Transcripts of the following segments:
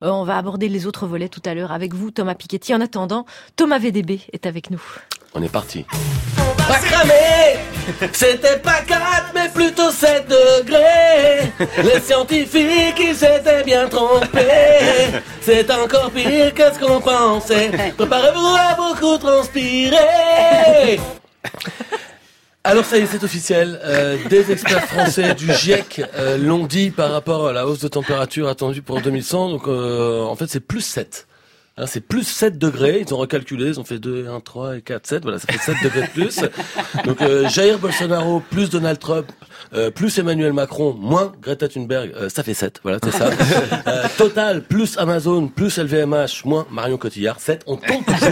On va aborder les autres volets tout à l'heure avec vous, Thomas Piketty. En attendant, Thomas VDB est avec nous. On est parti. Pas cramé, c'était pas 4 mais plutôt 7 degrés. Les scientifiques ils s'étaient bien trompés. C'est encore pire que ce qu'on pensait. Préparez-vous à beaucoup transpirer. Alors ça y est, c'est officiel. Des experts français du GIEC l'ont dit par rapport à la hausse de température attendue pour 2100. Donc en fait c'est plus 7. Hein, c'est plus 7 degrés, ils ont recalculé, ils ont fait 2, 1, 3 et 4, 7, voilà, ça fait 7 degrés de plus. Donc Jair Bolsonaro plus Donald Trump plus Emmanuel Macron moins Greta Thunberg, ça fait 7, voilà, c'est ça. Total plus Amazon plus LVMH moins Marion Cotillard, 7, on tombe toujours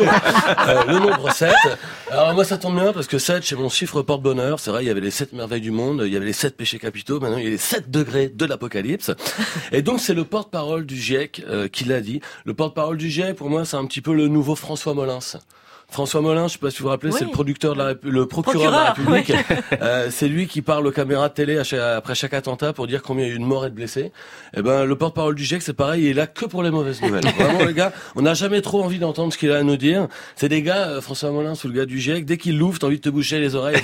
sur le nombre 7. Alors moi ça tombe bien parce que 7 chez mon chiffre porte-bonheur, c'est vrai, il y avait les 7 merveilles du monde, il y avait les 7 péchés capitaux, maintenant il y a les 7 degrés de l'apocalypse. Et donc c'est le porte-parole du GIEC qui l'a dit. Le porte-parole du GIEC, pour moi, c'est un petit peu le nouveau François Molins. François Molins, je sais pas si vous vous rappelez, oui. C'est le producteur de le procureur de la République. Oui. C'est lui qui parle aux caméras de télé après chaque attentat pour dire combien il y a eu de morts et de blessés. Et ben, le porte-parole du GIEC, c'est pareil, il est là que pour les mauvaises nouvelles. Vraiment, les gars, on n'a jamais trop envie d'entendre ce qu'il a à nous dire. C'est des gars, François Molins ou le gars du GIEC, dès qu'il l'ouvre, t'as envie de te boucher les oreilles.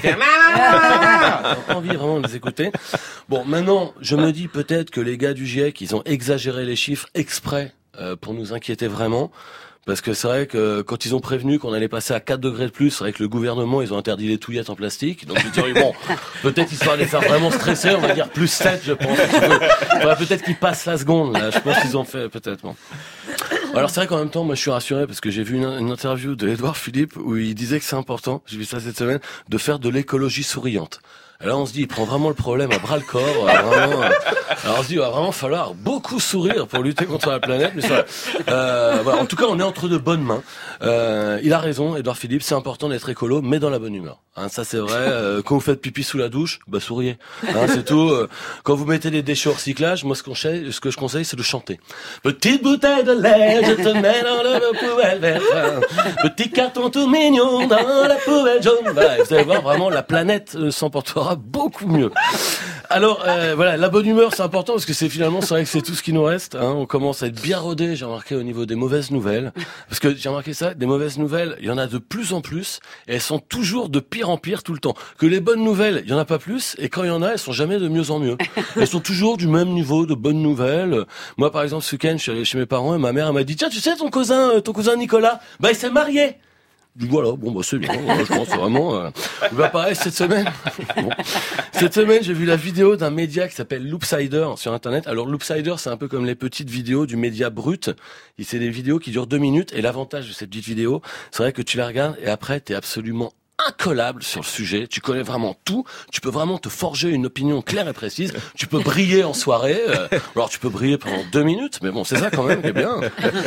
T'as pas envie vraiment de les écouter. Bon, maintenant, je me dis peut-être que les gars du GIEC, ils ont exagéré les chiffres exprès pour nous inquiéter vraiment. Parce que c'est vrai que quand ils ont prévenu qu'on allait passer à 4 degrés de plus, c'est vrai que le gouvernement, ils ont interdit les touillettes en plastique. Donc je me dis, bon, peut-être histoire de les faire vraiment stresser, on va dire plus 7, je pense. Peut-être qu'ils passent la seconde, là. Je pense qu'ils ont fait, peut-être. Bon. Alors c'est vrai qu'en même temps, moi je suis rassuré parce que j'ai vu une interview de Édouard Philippe où il disait que c'est important, j'ai vu ça cette semaine, de faire de l'écologie souriante. Alors on se dit, il prend vraiment le problème à bras le corps. Alors on se dit, il va vraiment falloir beaucoup sourire pour lutter contre la planète. Mais ça, voilà. En tout cas, on est entre de bonnes mains. Il a raison, Édouard Philippe, c'est important d'être écolo, mais dans la bonne humeur. Hein, ça c'est vrai. Quand vous faites pipi sous la douche, bah souriez. Hein, c'est tout. Quand vous mettez des déchets au recyclage, moi ce que je conseille, c'est de chanter. Petite bouteille de lait, je te mets dans la poubelle verte. Petit carton tout mignon dans la poubelle jaune. Voilà, vous allez voir, vraiment, la planète s'emportera beaucoup mieux. Alors voilà, la bonne humeur c'est important parce que c'est vrai que c'est tout ce qui nous reste. Hein. On commence à être bien rodé, j'ai remarqué au niveau des mauvaises nouvelles, parce que j'ai remarqué ça, des mauvaises nouvelles, il y en a de plus en plus et elles sont toujours de pire en pire tout le temps. Que les bonnes nouvelles, il y en a pas plus et quand il y en a, elles sont jamais de mieux en mieux. Elles sont toujours du même niveau de bonnes nouvelles. Moi par exemple ce week-end, je suis allé chez mes parents et ma mère elle m'a dit tiens tu sais ton cousin Nicolas, bah il s'est marié. Voilà, bon bah c'est bien, je pense vraiment. Bah pareil cette semaine. Bon. Cette semaine, j'ai vu la vidéo d'un média qui s'appelle Loopsider sur internet. Alors Loopsider, c'est un peu comme les petites vidéos du média brut. Et c'est des vidéos qui durent 2 minutes et l'avantage de cette petite vidéo, c'est vrai que tu la regardes et après t'es absolument incollable sur le sujet, tu connais vraiment tout, tu peux vraiment te forger une opinion claire et précise, tu peux briller en soirée, alors tu peux briller pendant 2 minutes, mais bon, c'est ça quand même qui est bien.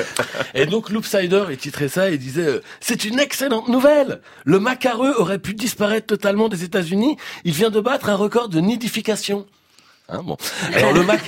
Et donc Loopsider, il titrait ça et disait c'est une excellente nouvelle, le macareux aurait pu disparaître totalement des États-Unis, il vient de battre un record de nidification. Hein, bon. Alors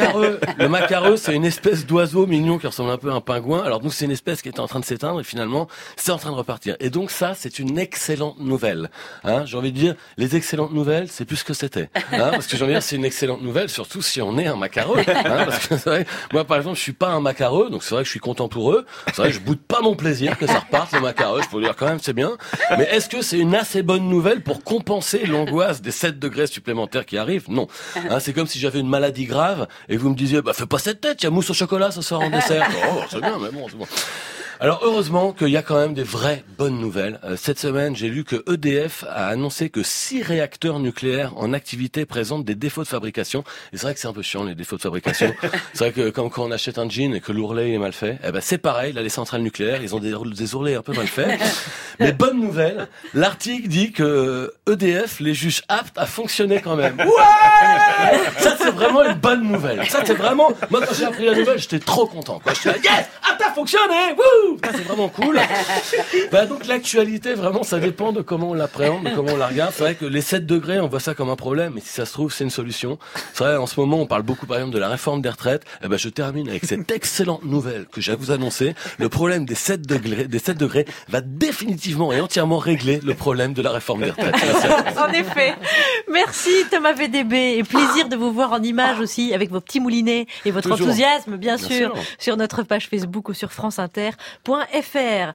le macareux, c'est une espèce d'oiseau mignon qui ressemble un peu à un pingouin. Alors donc c'est une espèce qui était en train de s'éteindre et finalement c'est en train de repartir. Et donc ça, c'est une excellente nouvelle. Hein, j'ai envie de dire, les excellentes nouvelles, c'est plus ce que c'était. Hein, parce que j'ai envie de dire, c'est une excellente nouvelle, surtout si on est un macareux. Hein, parce que c'est vrai, moi par exemple, je suis pas un macareux, donc c'est vrai que je suis content pour eux. C'est vrai que je boude pas mon plaisir que ça reparte le macareux. Je peux vous dire quand même, c'est bien. Mais est-ce que c'est une assez bonne nouvelle pour compenser l'angoisse des 7 degrés supplémentaires qui arrivent? Non. Hein, c'est comme si j'avais une maladie grave et vous me disiez bah fais pas cette tête, il y a mousse au chocolat ce soir en dessert. Oh, c'est bien mais bon, c'est bon. Alors heureusement qu'il y a quand même des vraies bonnes nouvelles. Cette semaine, j'ai lu que EDF a annoncé que 6 réacteurs nucléaires en activité présentent des défauts de fabrication. Et c'est vrai que c'est un peu chiant les défauts de fabrication. C'est vrai que quand on achète un jean et que l'ourlet est mal fait, eh ben c'est pareil, là les centrales nucléaires, ils ont des ourlets un peu mal faits. Mais bonne nouvelle, l'article dit que EDF les juge aptes à fonctionner quand même. Ouais! Ça c'est vraiment une bonne nouvelle. Ça c'est vraiment, moi quand j'ai appris la nouvelle, j'étais trop content quoi. J'étais là, yes! t'as fonctionné. Wouh, c'est vraiment cool. Donc l'actualité, vraiment, ça dépend de comment on l'appréhende, de comment on la regarde. C'est vrai que les 7 degrés, on voit ça comme un problème, mais si ça se trouve, c'est une solution. C'est vrai, en ce moment, on parle beaucoup, par exemple, de la réforme des retraites. Je termine avec cette excellente nouvelle que j'ai à vous annoncer. Le problème des 7 degrés va définitivement et entièrement régler le problème de la réforme des retraites. En effet. Merci Thomas VDB, et plaisir de vous voir en image aussi avec vos petits moulinets et votre enthousiasme bien sûr sur notre page Facebook ou sur franceinter.fr.